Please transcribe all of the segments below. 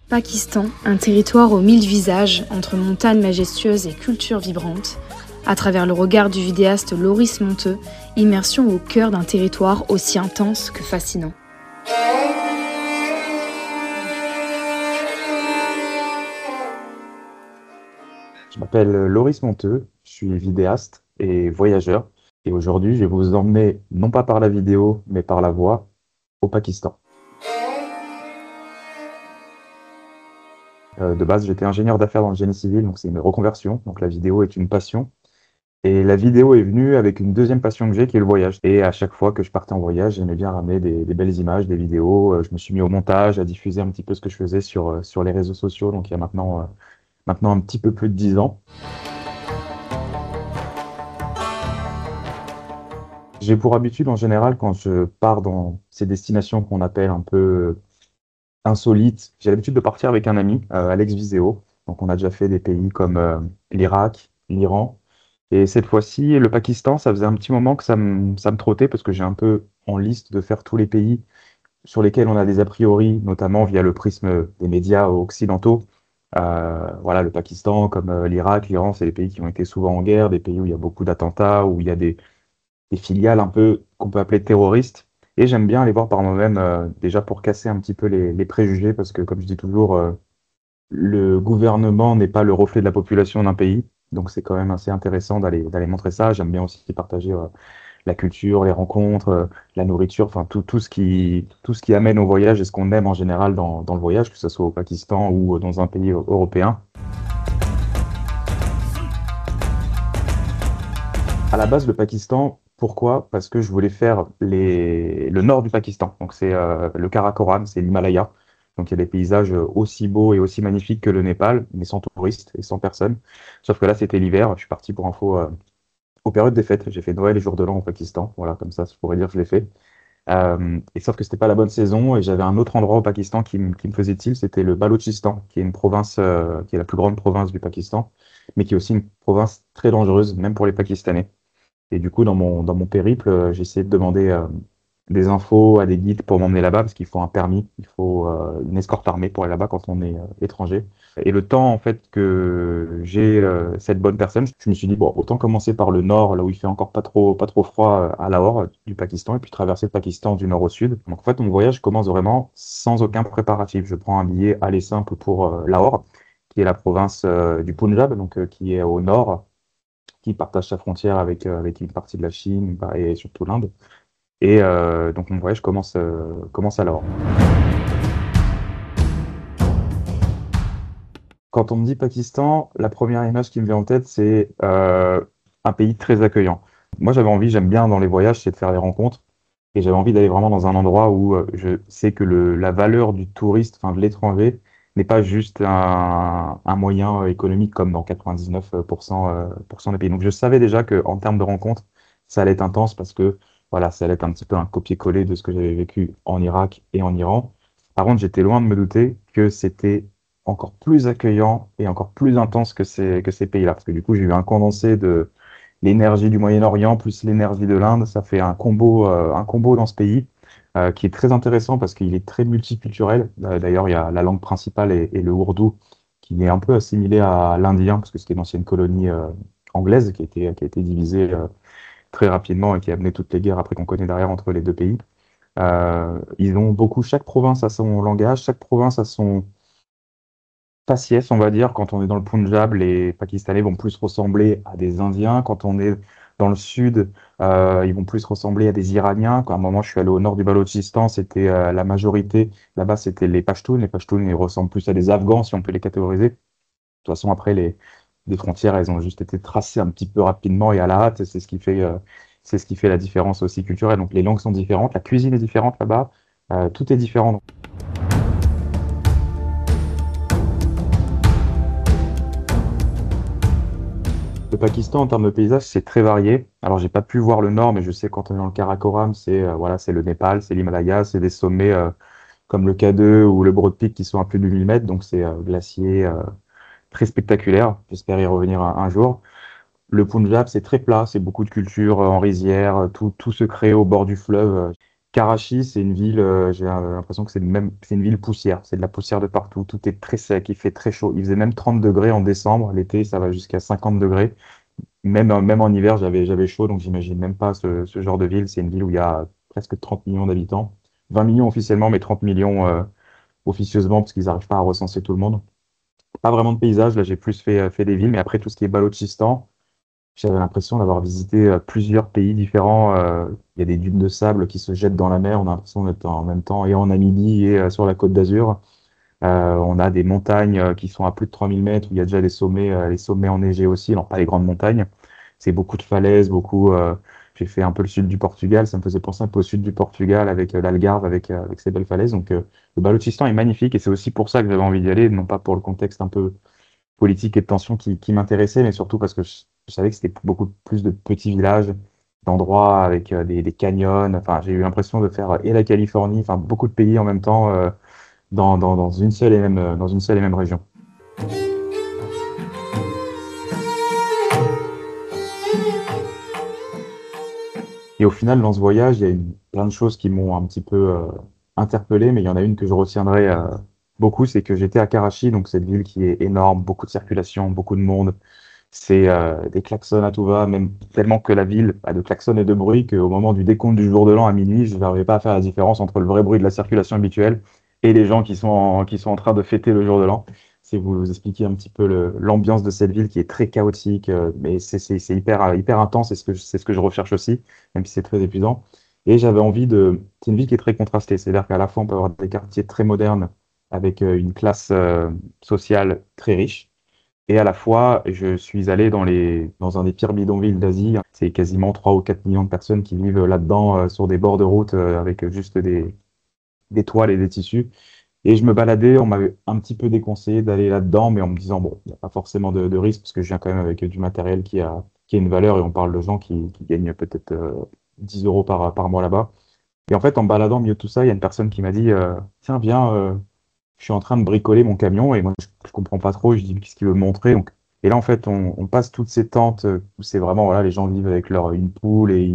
Pakistan, un territoire aux mille visages, entre montagnes majestueuses et cultures vibrantes. À travers le regard du vidéaste Loris Monteux, immersion au cœur d'un territoire aussi intense que fascinant. Je m'appelle Loris Monteux, je suis vidéaste et voyageur. Et aujourd'hui, je vais vous emmener, non pas par la vidéo, mais par la voix, au Pakistan. De base, j'étais ingénieur d'affaires dans le génie civil, donc c'est une reconversion. Donc la vidéo est une passion. Et la vidéo est venue avec une deuxième passion que j'ai, qui est le voyage. Et à chaque fois que je partais en voyage, j'aimais bien ramener des belles images, des vidéos. Je me suis mis au montage, à diffuser un petit peu ce que je faisais sur les réseaux sociaux. Donc il y a maintenant un petit peu plus de 10 ans. J'ai pour habitude, en général, quand je pars dans ces destinations qu'on appelle un peu insolites, j'ai l'habitude de partir avec un ami, Alex Viseo. Donc, on a déjà fait des pays comme l'Irak, l'Iran. Et cette fois-ci, le Pakistan, ça faisait un petit moment que ça me trottait parce que j'ai un peu en liste de faire tous les pays sur lesquels on a des a priori, notamment via le prisme des médias occidentaux. Voilà, le Pakistan, comme l'Irak, l'Iran, c'est des pays qui ont été souvent en guerre, des pays où il y a beaucoup d'attentats, où il y a des filiales un peu qu'on peut appeler terroristes. Et j'aime bien aller voir par moi-même, déjà pour casser un petit peu les préjugés, parce que comme je dis toujours, le gouvernement n'est pas le reflet de la population d'un pays. Donc c'est quand même assez intéressant d'aller montrer ça. J'aime bien aussi partager la culture, les rencontres, la nourriture, enfin tout ce qui amène au voyage et ce qu'on aime en général dans le voyage, que ce soit au Pakistan ou dans un pays européen. À la base, le Pakistan, pourquoi? Parce que je voulais faire le nord du Pakistan. Donc, c'est le Karakoram, c'est l'Himalaya. Donc, il y a des paysages aussi beaux et aussi magnifiques que le Népal, mais sans touristes et sans personne. Sauf que là, c'était l'hiver. Je suis parti pour info aux périodes des fêtes. J'ai fait Noël et Jour de l'An au Pakistan. Voilà, comme ça, je pourrais dire que je l'ai fait. Et sauf que c'était pas la bonne saison et j'avais un autre endroit au Pakistan qui me faisait tilt, c'était le Balochistan, qui est une province, qui est la plus grande province du Pakistan, mais qui est aussi une province très dangereuse, même pour les Pakistanais. Et du coup, dans mon périple, j'ai essayé de demander des infos à des guides pour m'emmener là-bas, parce qu'il faut un permis, il faut une escorte armée pour aller là-bas quand on est étranger. Et le temps, en fait, que j'ai cette bonne personne, je me suis dit, bon, autant commencer par le nord, là où il fait encore pas trop froid, à Lahore, du Pakistan, et puis traverser le Pakistan du nord au sud. Donc, en fait, mon voyage commence vraiment sans aucun préparatif. Je prends un billet aller simple pour Lahore, qui est la province du Punjab, donc qui est au nord, qui partage sa frontière avec une partie de la Chine bah, et surtout l'Inde. Et donc mon voyage commence alors. Quand on me dit Pakistan, la première image qui me vient en tête, c'est un pays très accueillant. Moi, j'aime bien dans les voyages, c'est de faire des rencontres. Et j'avais envie d'aller vraiment dans un endroit où je sais que la valeur du touriste, enfin de l'étranger, n'est pas juste un moyen économique comme dans 99% des pays. Donc je savais déjà qu'en termes de rencontres, ça allait être intense parce que voilà, ça allait être un petit peu un copier-coller de ce que j'avais vécu en Irak et en Iran. Par contre, j'étais loin de me douter que c'était encore plus accueillant et encore plus intense que ces pays-là. Parce que du coup, j'ai eu un condensé de l'énergie du Moyen-Orient plus l'énergie de l'Inde. Ça fait un combo dans ce pays qui est très intéressant parce qu'il est très multiculturel. D'ailleurs, il y a la langue principale et le ourdou qui est un peu assimilé à l'indien parce que c'était une ancienne colonie anglaise qui a été divisée très rapidement et qui a amené toutes les guerres après qu'on connaît derrière entre les deux pays. Ils ont beaucoup, chaque province a son langage, chaque province a son faciès, on va dire. Quand on est dans le Punjab, les Pakistanais vont plus ressembler à des Indiens. Quand on est dans le sud, ils vont plus ressembler à des Iraniens. À un moment, je suis allé au nord du Balochistan, c'était la majorité. Là-bas, c'était les Pashtuns. Les Pashtuns, ils ressemblent plus à des Afghans, si on peut les catégoriser. De toute façon, après, les frontières, elles ont juste été tracées un petit peu rapidement et à la hâte. C'est ce qui fait la différence aussi culturelle. Donc, les langues sont différentes, la cuisine est différente là-bas, tout est différent. Le Pakistan, en termes de paysage, c'est très varié. Alors, j'ai pas pu voir le nord, mais je sais quand on est dans le Karakoram, voilà, c'est le Népal, c'est l'Himalaya, c'est des sommets comme le K2 ou le Broad Peak qui sont à plus de 1000 mètres, donc c'est glacier très spectaculaire. J'espère y revenir un jour. Le Punjab, c'est très plat, c'est beaucoup de culture en rizière, tout se crée au bord du fleuve. Karachi, c'est une ville, j'ai l'impression que c'est une ville poussière. C'est de la poussière de partout. Tout est très sec, il fait très chaud. Il faisait même 30 degrés en décembre. L'été, ça va jusqu'à 50 degrés. Même en hiver, j'avais chaud, donc j'imagine même pas ce genre de ville. C'est une ville où il y a presque 30 millions d'habitants. 20 millions officiellement, mais 30 millions officieusement, parce qu'ils n'arrivent pas à recenser tout le monde. Pas vraiment de paysage, là j'ai plus fait des villes, mais après tout ce qui est Balochistan, j'avais l'impression d'avoir visité plusieurs pays différents. Il y a des dunes de sable qui se jettent dans la mer, on a l'impression d'être en même temps et en Namibie et sur la Côte d'Azur. On a des montagnes qui sont à plus de 3000 mètres, où il y a déjà des sommets, les sommets enneigés aussi, alors pas les grandes montagnes. C'est beaucoup de falaises, j'ai fait un peu le sud du Portugal, ça me faisait penser un peu au sud du Portugal avec l'Algarve, avec ces belles falaises. Donc le Balochistan est magnifique et c'est aussi pour ça que j'avais envie d'y aller, non pas pour le contexte un peu politique et de tension qui m'intéressait, mais surtout parce que je savais que c'était beaucoup plus de petits villages, d'endroits avec des canyons. Enfin, j'ai eu l'impression de faire et la Californie, enfin beaucoup de pays en même temps dans une seule et dans une seule et même région. Et au final, dans ce voyage, il y a eu plein de choses qui m'ont un petit peu interpellé, mais il y en a une que je retiendrai beaucoup, c'est que j'étais à Karachi, donc cette ville qui est énorme, beaucoup de circulation, beaucoup de monde. C'est des klaxons à tout va, même tellement que la ville a de klaxons et de bruit qu'au moment du décompte du jour de l'an à minuit, je n'arrivais pas à faire la différence entre le vrai bruit de la circulation habituelle et les gens qui sont en train de fêter le jour de l'an. C'est vous expliquer un petit peu l'ambiance de cette ville qui est très chaotique, mais c'est hyper intense, et c'est ce que je recherche aussi, même si c'est très épuisant. Et j'avais envie de... C'est une ville qui est très contrastée, c'est-à-dire qu'à la fois on peut avoir des quartiers très modernes avec une classe sociale très riche, et à la fois, je suis allé dans un des pires bidonvilles d'Asie. C'est quasiment 3 ou 4 millions de personnes qui vivent là-dedans, sur des bords de route, avec juste des toiles et des tissus. Et je me baladais, on m'avait un petit peu déconseillé d'aller là-dedans, mais en me disant, bon, il n'y a pas forcément de risque, parce que je viens quand même avec du matériel qui a une valeur, et on parle de gens qui gagnent peut-être 10 euros par mois là-bas. Et en fait, en me baladant au milieu de tout ça, il y a une personne qui m'a dit, tiens, viens, je suis en train de bricoler mon camion, et moi, je comprends pas trop. Je dis, qu'est-ce qu'il veut me montrer? Donc, et là, en fait, on passe toutes ces tentes où c'est vraiment, voilà, les gens vivent avec une poule et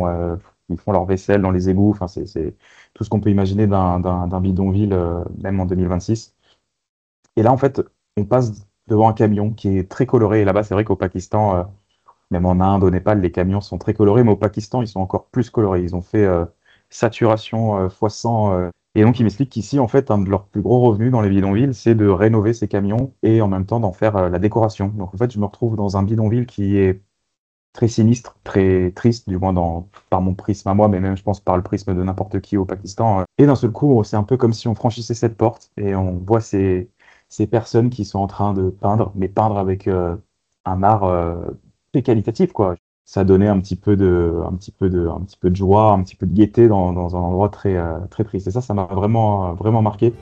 ils font leur vaisselle dans les égouts. Enfin, c'est tout ce qu'on peut imaginer d'un bidonville, même en 2026. Et là, en fait, on passe devant un camion qui est très coloré. Et là-bas, c'est vrai qu'au Pakistan, même en Inde, au Népal, les camions sont très colorés, mais au Pakistan, ils sont encore plus colorés. Ils ont fait saturation x 100. Et donc, ils m'expliquent qu'ici, en fait, un de leurs plus gros revenus dans les bidonvilles, c'est de rénover ces camions et en même temps d'en faire la décoration. Donc, en fait, je me retrouve dans un bidonville qui est très sinistre, très triste, du moins par mon prisme à moi, mais même, je pense, par le prisme de n'importe qui au Pakistan. Et d'un seul coup, c'est un peu comme si on franchissait cette porte et on voit ces personnes qui sont en train de peindre, mais peindre avec un art très qualitatif, quoi. Ça donnait un petit peu de joie, un petit peu de gaieté dans un endroit très triste. Et ça m'a vraiment marqué.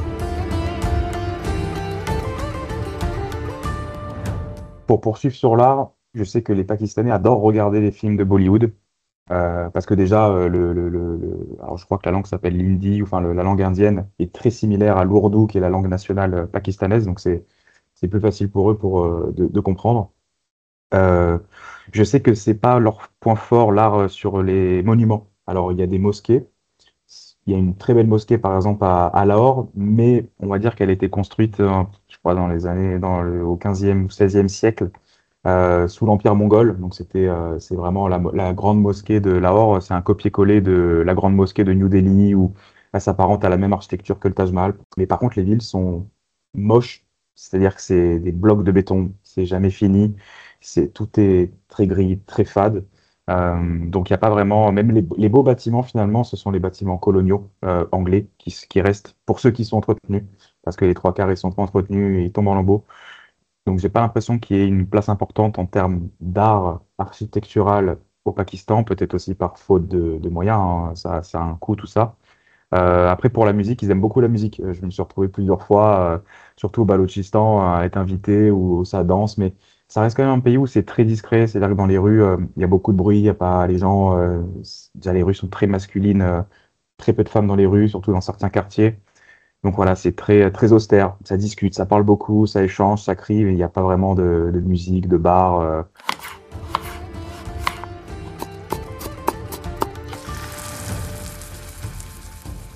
Pour poursuivre sur l'art, je sais que les Pakistanais adorent regarder les films de Bollywood. Parce que déjà, alors je crois que la langue s'appelle l'hindi, enfin la langue indienne est très similaire à l'ourdou, qui est la langue nationale pakistanaise, donc c'est plus facile pour eux de comprendre. Euh, je sais que c'est pas leur point fort, l'art sur les monuments. Alors il y a des mosquées, il y a une très belle mosquée par exemple à Lahore, mais on va dire qu'elle a été construite, je crois, au 15e ou 16e siècle sous l'Empire mongol. Donc c'est vraiment la grande mosquée de Lahore. C'est un copier-coller de la grande mosquée de New Delhi où elle s'apparente à la même architecture que le Taj Mahal. Mais par contre, les villes sont moches, c'est-à-dire que c'est des blocs de béton, c'est jamais fini, tout est très gris, très fade. Donc il n'y a pas vraiment, même les beaux bâtiments finalement, ce sont les bâtiments coloniaux anglais qui restent pour ceux qui sont entretenus, parce que les trois quarts ils sont pas entretenus et ils tombent en lambeaux. Donc, j'ai pas l'impression qu'il y ait une place importante en termes d'art architectural au Pakistan, peut-être aussi par faute de moyens, hein. Ça a un coût, tout ça. Après, pour la musique, ils aiment beaucoup la musique. Je me suis retrouvé plusieurs fois, surtout au Balochistan, à être invité où ça danse, mais ça reste quand même un pays où c'est très discret. C'est-à-dire que dans les rues, il y a beaucoup de bruit, il y a pas les gens. Déjà, les rues sont très masculines, très peu de femmes dans les rues, surtout dans certains quartiers. Donc voilà, c'est très austère. Ça discute, ça parle beaucoup, ça échange, ça crie, mais il n'y a pas vraiment de musique, de bar.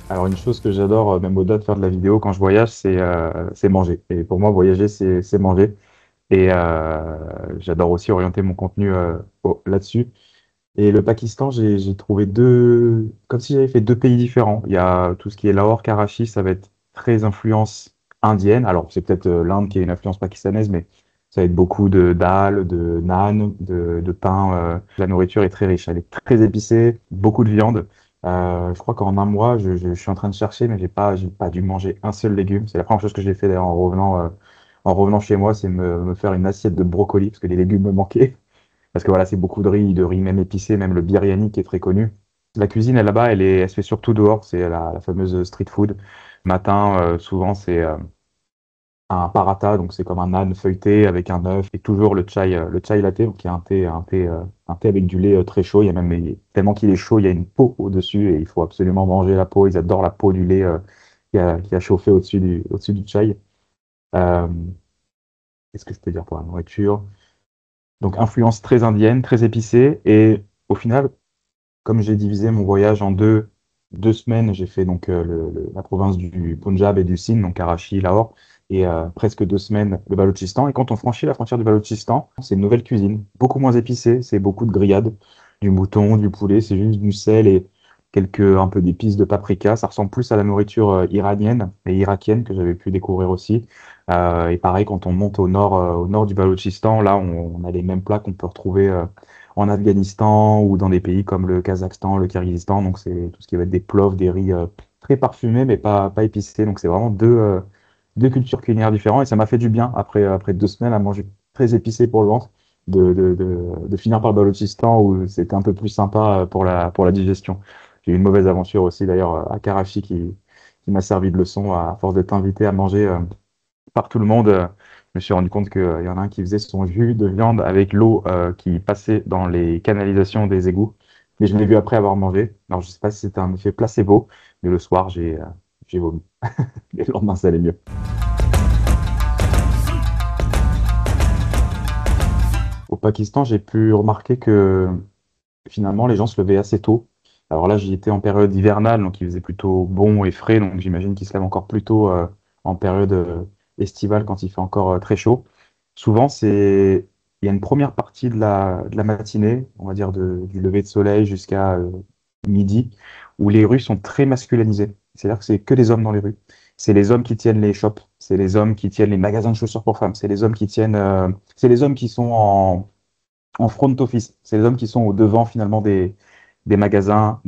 Alors une chose que j'adore, même au-delà de faire de la vidéo quand je voyage, c'est manger. Et pour moi, voyager, c'est manger. Et j'adore aussi orienter mon contenu là-dessus. Et le Pakistan, j'ai trouvé comme si j'avais fait deux pays différents. Il y a tout ce qui est Lahore, Karachi, ça va être très influence indienne. Alors c'est peut-être l'Inde qui a une influence pakistanaise, mais ça va être beaucoup de dal, de naan, de pain. La nourriture est très riche, elle est très épicée, beaucoup de viande. Je crois qu'en un mois, je suis en train de chercher, mais j'ai pas dû manger un seul légume. C'est la première chose que j'ai fait d'ailleurs en revenant chez moi, c'est me faire une assiette de brocoli parce que les légumes me manquaient. Parce que voilà, c'est beaucoup de riz même épicé, même le biryani qui est très connu. La cuisine, elle, là-bas, elle se fait surtout dehors. C'est la fameuse street food. Matin, souvent, c'est un paratha, donc c'est comme un âne feuilleté avec un œuf et toujours le chai latte, donc il y a un thé avec du lait très chaud. Il y a même, tellement qu'il est chaud, il y a une peau au-dessus et il faut absolument manger la peau. Ils adorent la peau du lait qui a chauffé au-dessus du chai. Euh, Qu'est-ce que je peux dire pour la nourriture? Donc, influence très indienne, très épicée. Et au final, comme j'ai divisé mon voyage en deux semaines, j'ai fait donc la province du Punjab et du Sindh, donc Karachi, Lahore, et presque 2 semaines le Balochistan. Et quand on franchit la frontière du Balochistan, c'est une nouvelle cuisine, beaucoup moins épicée, c'est beaucoup de grillades, du mouton, du poulet, c'est juste du sel et un peu d'épices de paprika. Ça ressemble plus à la nourriture iranienne et irakienne que j'avais pu découvrir aussi. Et pareil, quand on monte au nord du Balochistan, là, on a les mêmes plats qu'on peut retrouver en Afghanistan ou dans des pays comme le Kazakhstan, le Kirghizistan. Donc, c'est tout ce qui va être des plovs, des riz très parfumés, mais pas épicés. Donc, c'est vraiment deux cultures culinaires différentes. Et ça m'a fait du bien, après 2 semaines à manger très épicé pour le ventre, de finir par le Balochistan où c'était un peu plus sympa pour la digestion. J'ai eu une mauvaise aventure aussi, d'ailleurs, à Karachi qui m'a servi de leçon à force d'être invité à manger par tout le monde. Je me suis rendu compte qu'il y en a un qui faisait son jus de viande avec l'eau qui passait dans les canalisations des égouts. Mais je l'ai vu après avoir mangé. Alors, je sais pas si c'était un effet placebo, mais le soir, j'ai vomi. Et le lendemain, ça allait mieux. Au Pakistan, j'ai pu remarquer que finalement, les gens se levaient assez tôt. Alors là, j'y étais en période hivernale, donc il faisait plutôt bon et frais, donc j'imagine qu'ils se lèvent encore plus tôt en période estivale quand il fait encore très chaud. Souvent, il y a une première partie de la matinée, on va dire du lever de soleil jusqu'à midi, où les rues sont très masculinisées. C'est-à-dire que c'est que des hommes dans les rues. C'est les hommes qui tiennent les shops, c'est les hommes qui tiennent les magasins de chaussures pour femmes, c'est les hommes qui sont en front office. C'est les hommes qui sont au devant finalement des magasins,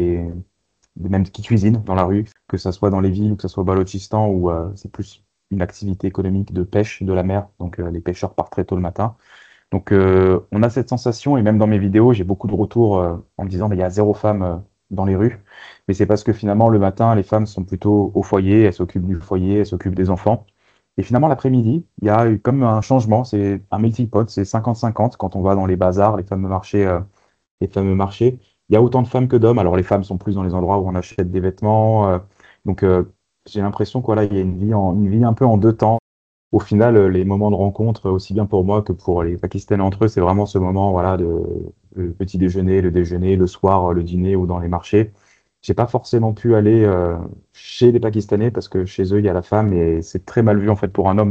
même qui cuisinent dans la rue, que ça soit dans les villes ou que ça soit au Balochistan où c'est plus une activité économique de pêche de la mer. Donc les pêcheurs partent très tôt le matin. Donc on a cette sensation et même dans mes vidéos, j'ai beaucoup de retours en me disant mais il y a zéro femme dans les rues. Mais c'est parce que finalement le matin, les femmes sont plutôt au foyer, elles s'occupent du foyer, elles s'occupent des enfants. Et finalement, l'après-midi, il y a eu comme un changement, c'est un melting pot, c'est 50-50 quand on va dans les bazars, les fameux marchés. Il y a autant de femmes que d'hommes. Alors les femmes sont plus dans les endroits où on achète des vêtements. Donc j'ai l'impression qu'il y a une vie un peu en deux temps. Au final, les moments de rencontre, aussi bien pour moi que pour les Pakistanais entre eux, c'est vraiment ce moment, voilà, le petit déjeuner, le déjeuner, le soir, le dîner ou dans les marchés. J'ai pas forcément pu aller chez les Pakistanais parce que chez eux, il y a la femme et c'est très mal vu en fait pour un homme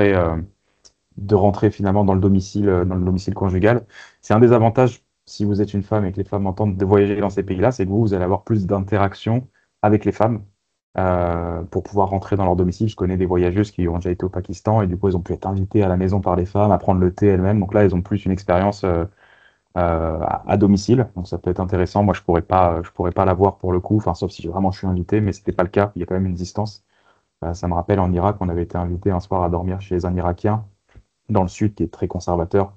de rentrer finalement dans le domicile conjugal. C'est un des avantages, si vous êtes une femme et que les femmes entendent de voyager dans ces pays-là, c'est que vous allez avoir plus d'interactions avec les femmes pour pouvoir rentrer dans leur domicile. Je connais des voyageuses qui ont déjà été au Pakistan et du coup, elles ont pu être invitées à la maison par les femmes, à prendre le thé elles-mêmes. Donc là, elles ont plus une expérience à domicile. Donc ça peut être intéressant. Moi, je pourrais pas l'avoir pour le coup, enfin, sauf si vraiment je suis invité, mais c'était pas le cas. Il y a quand même une distance. Ça me rappelle en Irak, on avait été invité un soir à dormir chez un Irakien dans le sud qui est très conservateur.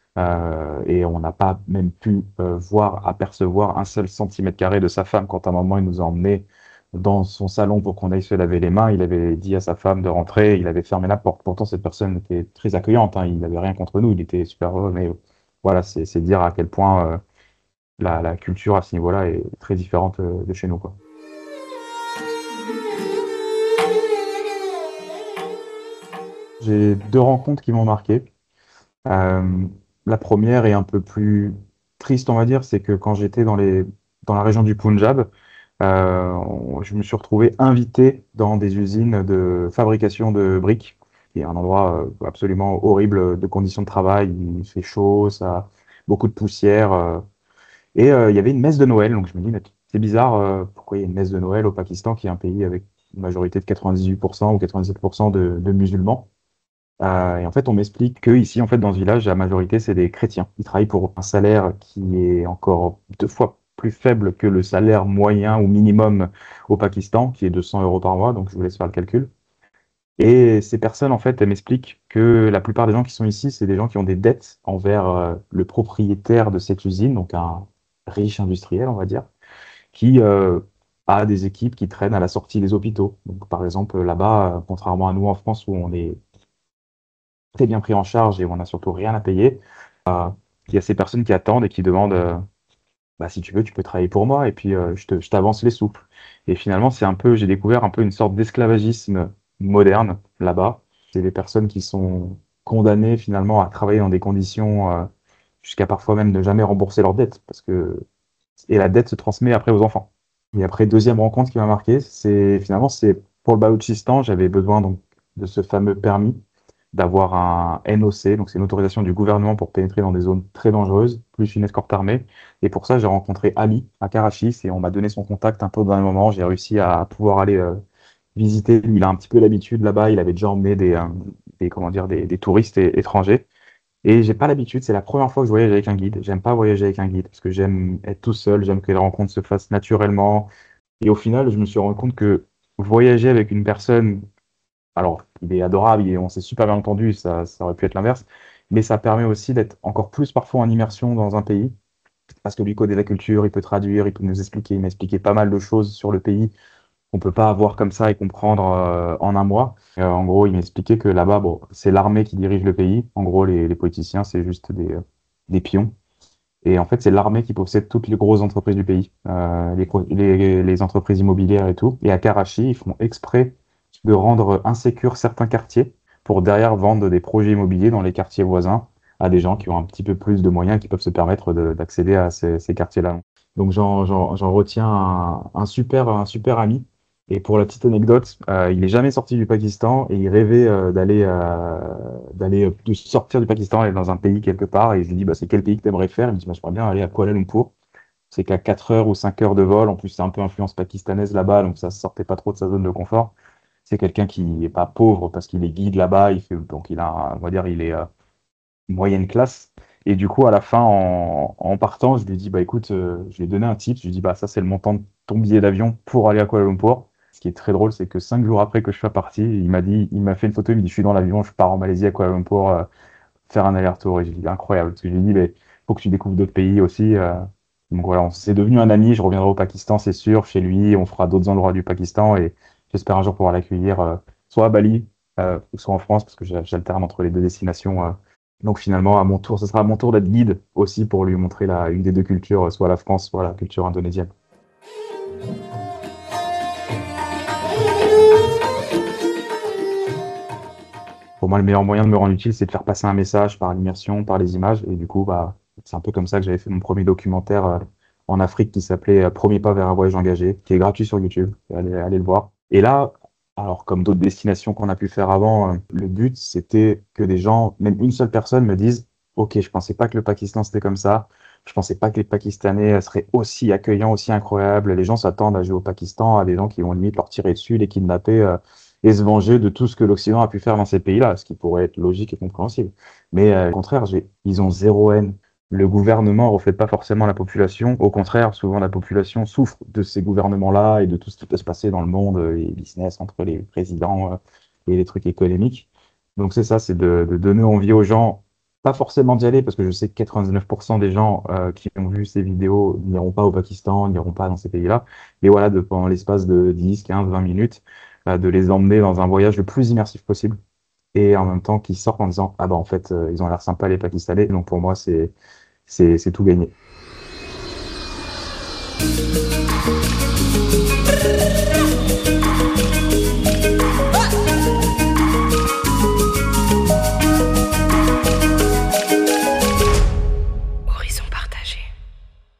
Et on n'a pas même pu apercevoir un seul centimètre carré de sa femme quand à un moment il nous a emmenés dans son salon pour qu'on aille se laver les mains. Il avait dit à sa femme de rentrer, il avait fermé la porte. Pourtant, cette personne était très accueillante, hein, il n'avait rien contre nous, il était super heureux, mais voilà, c'est dire à quel point la culture à ce niveau-là est très différente de chez nous, quoi. J'ai deux rencontres qui m'ont marqué. Euh, la première est un peu plus triste, on va dire, c'est que quand j'étais dans la région du Punjab, Je me suis retrouvé invité dans des usines de fabrication de briques, qui est un endroit absolument horrible de conditions de travail. Il fait chaud, ça a beaucoup de poussière. Il y avait une messe de Noël, donc je me dis, mais c'est bizarre, pourquoi il y a une messe de Noël au Pakistan, qui est un pays avec une majorité de 98% ou 97% de musulmans. Et en fait, on m'explique que ici, en fait, dans ce village, la majorité, c'est des chrétiens. Ils travaillent pour un salaire qui est encore 2 fois plus faible que le salaire moyen ou minimum au Pakistan, qui est de 100 euros par mois. Donc, je vous laisse faire le calcul. Et ces personnes, en fait, elles m'expliquent que la plupart des gens qui sont ici, c'est des gens qui ont des dettes envers le propriétaire de cette usine, donc un riche industriel, on va dire, qui a des équipes qui traînent à la sortie des hôpitaux. Donc, par exemple, là-bas, contrairement à nous en France, où on est très bien pris en charge et où on n'a surtout rien à payer, il y a ces personnes qui attendent et qui demandent bah, si tu veux, tu peux travailler pour moi et puis je t'avance les sous. Et finalement, j'ai découvert un peu une sorte d'esclavagisme moderne là-bas. C'est des personnes qui sont condamnées finalement à travailler dans des conditions jusqu'à parfois même ne jamais rembourser leurs dettes et la dette se transmet après aux enfants. Et après, deuxième rencontre qui m'a marqué, c'est pour le Baloutchistan, j'avais besoin donc de ce fameux permis d'avoir un NOC, donc c'est une autorisation du gouvernement pour pénétrer dans des zones très dangereuses, plus une escorte armée. Et pour ça, j'ai rencontré Ali à Karachi et on m'a donné son contact un peu au dernier moment. J'ai réussi à pouvoir aller visiter. Lui, il a un petit peu l'habitude là-bas. Il avait déjà emmené comment dire, des touristes étrangers. Et j'ai pas l'habitude. C'est la première fois que je voyage avec un guide. J'aime pas voyager avec un guide parce que j'aime être tout seul. J'aime que les rencontres se fassent naturellement. Et au final, je me suis rendu compte que voyager avec une personne, alors, il est adorable, on s'est super bien entendu, ça aurait pu être l'inverse, mais ça permet aussi d'être encore plus parfois en immersion dans un pays, parce que lui connaît la culture, il peut traduire, il peut nous expliquer, il m'a expliqué pas mal de choses sur le pays qu'on peut pas avoir comme ça et comprendre en un mois. En gros, il m'a expliqué que là-bas, bon, c'est l'armée qui dirige le pays. En gros, les politiciens, c'est juste des pions. Et en fait, c'est l'armée qui possède toutes les grosses entreprises du pays, les entreprises immobilières et tout. Et à Karachi, ils font exprès de rendre insécures certains quartiers pour derrière vendre des projets immobiliers dans les quartiers voisins à des gens qui ont un petit peu plus de moyens, qui peuvent se permettre d'accéder à ces quartiers-là. Donc j'en retiens un super ami. Et pour la petite anecdote, il est jamais sorti du Pakistan et il rêvait de sortir du Pakistan, aller dans un pays quelque part. Et je lui dis, bah, c'est quel pays que tu aimerais faire? Il me dit, bah, j'aimerais bien aller à Kuala Lumpur. C'est qu'à 4 heures ou 5 heures de vol. En plus, c'est un peu influence pakistanaise là-bas, donc ça sortait pas trop de sa zone de confort. C'est quelqu'un qui est pas pauvre parce qu'il est guide là-bas. Donc on va dire, il est moyenne classe. Et du coup, à la fin, en partant, je lui dis, bah écoute, je lui ai donné un tip. Je lui ai dit, bah ça, c'est le montant de ton billet d'avion pour aller à Kuala Lumpur. Ce qui est très drôle, c'est que 5 jours après que je sois parti, il m'a fait une photo, il me dit, je suis dans l'avion, je pars en Malaisie à Kuala Lumpur faire un aller-retour. Et j'ai dit, incroyable. Parce que je lui ai dit, mais faut que tu découvres d'autres pays aussi. Donc voilà, c'est devenu un ami. Je reviendrai au Pakistan, c'est sûr, chez lui. On fera d'autres endroits du Pakistan et j'espère un jour pouvoir l'accueillir, soit à Bali, ou soit en France, parce que j'alterne entre les deux destinations. Donc finalement, à mon tour, ce sera à mon tour d'être guide aussi pour lui montrer une des deux cultures, soit la France, soit la culture indonésienne. Pour moi, le meilleur moyen de me rendre utile, c'est de faire passer un message par l'immersion, par les images. Et du coup, bah, c'est un peu comme ça que j'avais fait mon premier documentaire en Afrique qui s'appelait Premier pas vers un voyage engagé, qui est gratuit sur YouTube. Allez le voir. Et là, alors comme d'autres destinations qu'on a pu faire avant, le but, c'était que des gens, même une seule personne, me dise, OK, je pensais pas que le Pakistan c'était comme ça. Je pensais pas que les Pakistanais seraient aussi accueillants, aussi incroyables. Les gens s'attendent à jouer au Pakistan, à des gens qui vont limite leur tirer dessus, les kidnapper et se venger de tout ce que l'Occident a pu faire dans ces pays-là, ce qui pourrait être logique et compréhensible. Mais au contraire, ils ont zéro haine. Le gouvernement ne reflète pas forcément la population. Au contraire, souvent la population souffre de ces gouvernements-là et de tout ce qui peut se passer dans le monde, les business entre les présidents et les trucs économiques. Donc c'est ça, c'est de donner envie aux gens, pas forcément d'y aller, parce que je sais que 99% des gens qui ont vu ces vidéos n'iront pas au Pakistan, n'iront pas dans ces pays-là. Mais voilà, pendant l'espace de 10, 15, 20 minutes, de les emmener dans un voyage le plus immersif possible et en même temps qu'ils sortent en disant ah bah en fait ils ont l'air sympas les Pakistanais, donc pour moi c'est tout gagné.